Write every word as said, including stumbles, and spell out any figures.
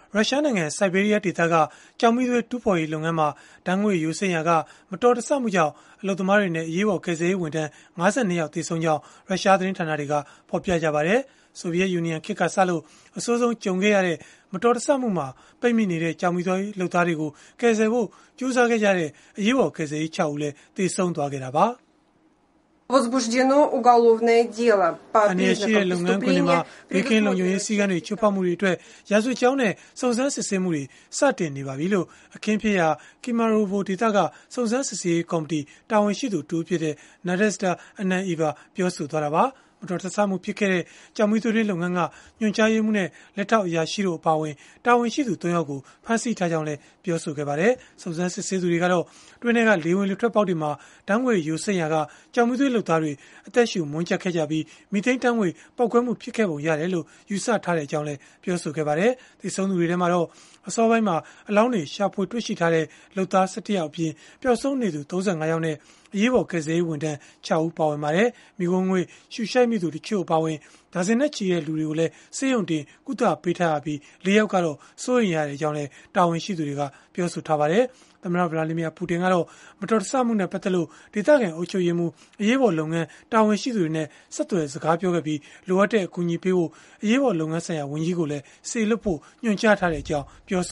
ရုရှားနိုင်ငံစိုက်ဘေးရီးယားဒေသကကြောင်မီးသွေးတူးဖော်ရေးလုပ်ငန်းမှာဓာတ်ငွေ့ယိုစိမ့်ရာကမတော်တဆမှုကြောင့်အလုပ်သမားတွေနဲ့အရေးပေါ်ကယ်ဆယ်ရေးဝန်ထမ်း၅၂ယောက်သေဆုံးကြောင်းရုရှားသတင်းဌာနတွေကဖော်ပြကြပါတယ်။ဆိုဗီယက်ယူနီယံခေတ်ကစလို့အဆိုးဆုံးကြုံခဲ့ရတဲ့မတော်တဆမှုမှာပိတ်မိနေတဲ့ကြောင်မီးသွေးလုပ်သားတွေကိုကယ်ဆယ်ဖို့ကြိုးစားခဲ့ကြတဲ့အရေးပေါ်ကယ်ဆယ်ရေး၆ဦးလည်းသေဆုံးသွားခဲ့တာပါ။ Возбуждено уголовное дело по признакам преступления. ဘေးကင်းလုံခြုံရေးစည်းကမ်းတွေချိုးဖောက်မှုတွေအတွက်ရာဇဝတ်ကြောင်းနဲ့စုံစမ်းစစ်ဆေးမှုတွေစတင်နေပါပြီလို့အခင်းဖြစ်ရာကီမာရိုဗိုဒေသကစုံစမ်းစစ်ဆေးရေးကော်မတီတာဝန်ရှိသူတူဖြစ်တဲ့ Nadezhda Ananeva ပြောဆိုသွားတာပါမတော်တဆမှုဖြစ်ခဲ့တဲ့ကြောင်မီးသွေးလုပ်ငန်းကညွှန်ကြားရေးမှူးနဲ့လက်ထောက်အရာရှိတို့အပါအဝင်တာဝန်ရှိသူ၃ယောက်ကိုဖမ်းဆီးထားကြောင်းလည်းပြောဆိုခဲ့ပါတယ်။စုံစမ်းစစ်ဆေးသူတွေကတော့တွင်းထဲကလေဝင်လေထွက်ပေါက်တွေမှာဓာတ်ငွေ့ယိုစိမ့်ရာကကြောင်မီးသွေးလုပ်သားတွေအသက်ရှူမွန်းကြပ်ခဲ့ကြပြီးမီသိန်းဓာတ်ငွေ့ပေါက်ကွဲမှုဖြစ်ခဲ့ပုံရတယ်လို့ယူဆထားတဲ့အကြောင်းလည်းပြောဆိုခဲ့ပါတယ်။သေဆုံးသူတွေထဲမှာတော့အစောပိုင်းမှာအလောင်းတွေရှာဖွေတွေ့ရှိထားတဲ့လုပ်သား၁၁ယောက်အပြင်ပျောက်ဆုံးနေသူ၃၅ယောက်နဲ့အရေးပေါ်ကယ်ဆယ်ရေးဝန်ထမ်း၆ဦးပါဝင်ပါတယ်။မိခိုးငွေ့ရှူရှိုက်မိသူတချို့အပါအဝင်ဒါဇင်နဲ့ချီတဲ့လူတွေကိုလည်းဆေးရုံတင်ကုသပေးထားရပြီး၄ယောက်ကတော့စိုးရိမ်ရတဲ့အကြောင်းလည်းတာဝန်ရှိသူတွေကပြောဆိုထားပါတယ်။သမ္မတဗလာဒီမီယာပူတင်ကတော့မတော်တဆမှုနဲ့ပတ်သက်လို့ဒေသခံအုပ်ချုပ်ရေးမှူးအရေးပေါ်လုပ်ငန်းတာဝန်ရှိသူတွေနဲ့ဆက်သွယ်စကားပြောခဲ့ပြီးလိုအပ်တဲ့အကူအညီပေးဖို့အရေးပေါ်လုပ်ငန်းဆိုင်ရာဝန်ကြီးကိုလည်းစေလွှတ်ဖို့ညွှန်ကြားထားတဲ့အကြောင်းပြော